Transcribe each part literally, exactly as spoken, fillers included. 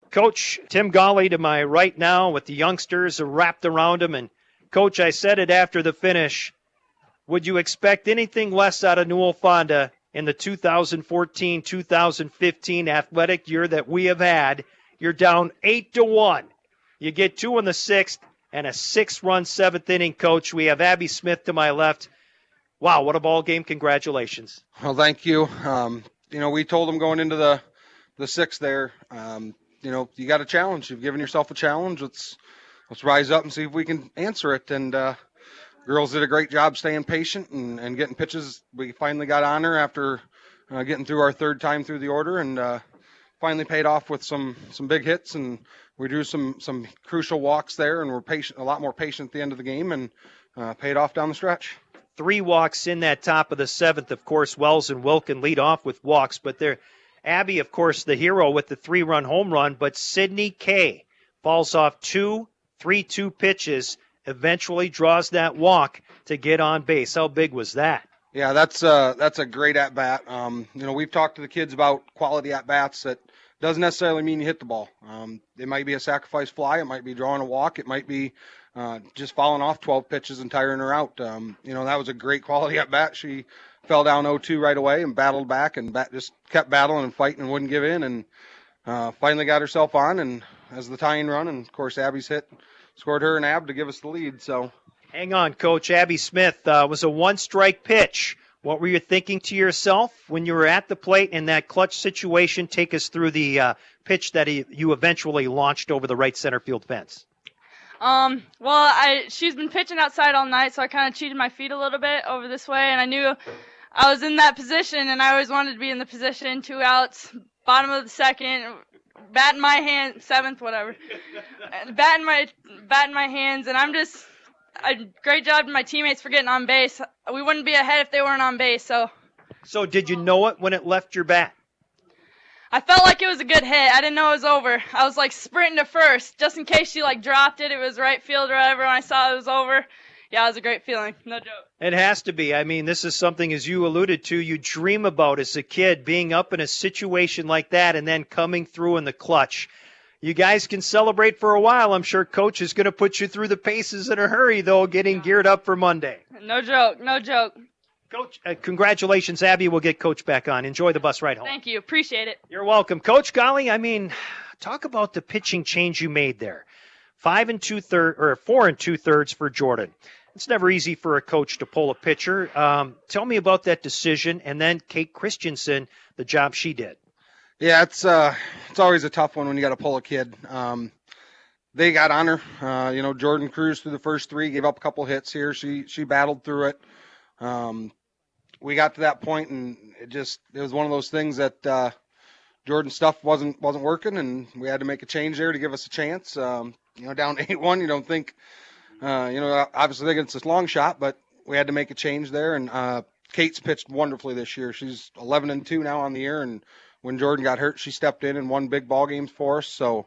Coach Tim Golly to my right now with the youngsters wrapped around him. And, Coach, I said it after the finish. Would you expect anything less out of Newell Fonda in the two thousand fourteen two thousand fifteen athletic year that we have had? You're down eight to one. You get two in the sixth and a six-run seventh inning, Coach. We have Abby Smith to my left. Wow, what a ball game. Congratulations. Well, thank you. Um, you know, we told them going into the, the sixth there, um, you know, you got a challenge. You've given yourself a challenge. Let's let's rise up and see if we can answer it. And uh, girls did a great job staying patient and, and getting pitches. We finally got on her after uh, getting through our third time through the order, and uh, finally paid off with some, some big hits. And we drew some, some crucial walks there, and we're patient, a lot more patient at the end of the game, and uh, paid off down the stretch. Three walks in that top of the seventh. Of course, Wells and Wilkin lead off with walks, but they're Abby, of course, the hero with the three-run home run, but Sydney Kay falls off two three two pitches, eventually draws that walk to get on base. How big was that? Yeah, that's uh, that's a great at-bat. Um, you know, we've talked to the kids about quality at-bats. That doesn't necessarily mean you hit the ball. Um, it might be a sacrifice fly. It might be drawing a walk. It might be uh, just falling off twelve pitches and tiring her out. Um, you know, that was a great quality at-bat. She fell down oh two right away and battled back and bat, just kept battling and fighting and wouldn't give in, and uh, finally got herself on, and as the tying run, and of course Abby's hit scored her and Ab to give us the lead. So hang on, Coach. Abby Smith uh, was a one-strike pitch. What were you thinking to yourself when you were at the plate in that clutch situation? Take us through the uh, pitch that he, you eventually launched over the right center field fence. Um, well, I she's been pitching outside all night, so I kind of cheated my feet a little bit over this way, and I knew I was in that position, and I always wanted to be in the position. Two outs, bottom of the second, bat in my hand, seventh, whatever. bat in my bat in my hands, and I'm just a great job to my teammates for getting on base. We wouldn't be ahead if they weren't on base. So. So did you know it when it left your bat? I felt like it was a good hit. I didn't know it was over. I was like sprinting to first, just in case she like dropped it. It was right field or whatever. When I saw it was over, yeah, it was a great feeling. No joke. It has to be. I mean, this is something, as you alluded to, you dream about as a kid, being up in a situation like that and then coming through in the clutch. You guys can celebrate for a while. I'm sure Coach is going to put you through the paces in a hurry, though, getting geared up for Monday. No joke. No joke. Coach, uh, congratulations, Abby. We'll get Coach back on. Enjoy the bus ride home. Thank you. Appreciate it. You're welcome. Coach Golly, I mean, talk about the pitching change you made there. Five and two-thirds, or four and two-thirds for Jordan. It's never easy for a coach to pull a pitcher. Um, tell me about that decision, and then Kate Christensen, the job she did. Yeah, it's uh, it's always a tough one when you got to pull a kid. Um, they got on her. Uh, you know, Jordan cruised through the first three, gave up a couple hits here. She she battled through it. Um, we got to that point, and it just it was one of those things that uh, Jordan's stuff wasn't wasn't working, and we had to make a change there to give us a chance. Um, you know, down eight one, you don't think, uh, you know, obviously they think it's this long shot, but we had to make a change there. And uh, Kate's pitched wonderfully this year. She's eleven and two now on the year, and when Jordan got hurt, she stepped in and won big ball games for us. So,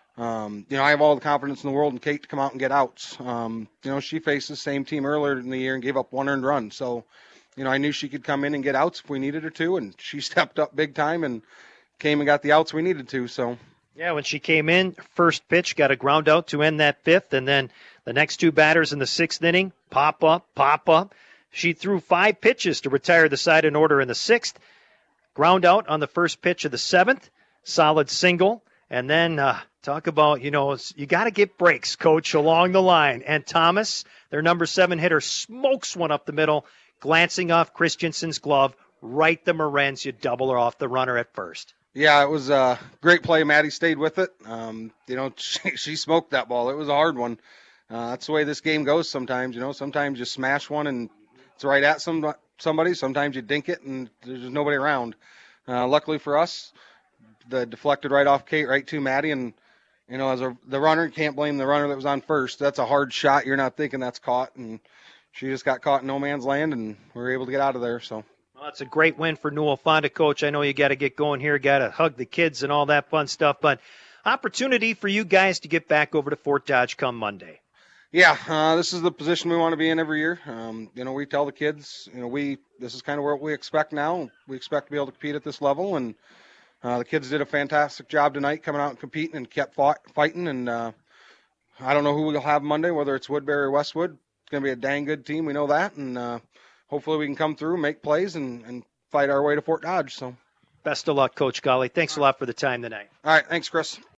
um, you know, I have all the confidence in the world in Kate to come out and get outs. Um, you know, she faced the same team earlier in the year and gave up one earned run. So, you know, I knew she could come in and get outs if we needed her to, and she stepped up big time and came and got the outs we needed to. So, yeah, when she came in, first pitch, got a ground out to end that fifth, and then the next two batters in the sixth inning, pop up, pop up. She threw five pitches to retire the side in order in the sixth. Ground out on the first pitch of the seventh, solid single, and then uh, talk about, you know, you got to get breaks, Coach, along the line. And Thomas, their number seven hitter, smokes one up the middle, glancing off Christensen's glove, right the Morenz. You double her off the runner at first. Yeah, it was a great play. Maddie stayed with it. Um, you know, she, she smoked that ball. It was a hard one. Uh, that's the way this game goes sometimes. You know, sometimes you smash one and it's right at some somebody. Sometimes you dink it and there's just nobody around. Uh, luckily for us, the deflected right off Kate, right to Maddie. And, you know, as a, the runner, you can't blame the runner that was on first. That's a hard shot. You're not thinking that's caught. And she just got caught in no man's land, and we were able to get out of there. So. Well, it's a great win for Newell Fonda, Coach. I know you got to get going here, got to hug the kids and all that fun stuff, but opportunity for you guys to get back over to Fort Dodge come Monday. Yeah, uh, this is the position we want to be in every year. Um, you know, we tell the kids, you know, we this is kind of what we expect now. We expect to be able to compete at this level, and Uh, the kids did a fantastic job tonight coming out and competing and kept fought, fighting. And uh, I don't know who we'll have Monday, whether it's Woodbury or Westwood. It's going to be a dang good team. We know that. And uh, hopefully we can come through, make plays, and, and fight our way to Fort Dodge. So, Best of luck, Coach Golly. Thanks a lot for the time tonight. all right. Thanks, Chris.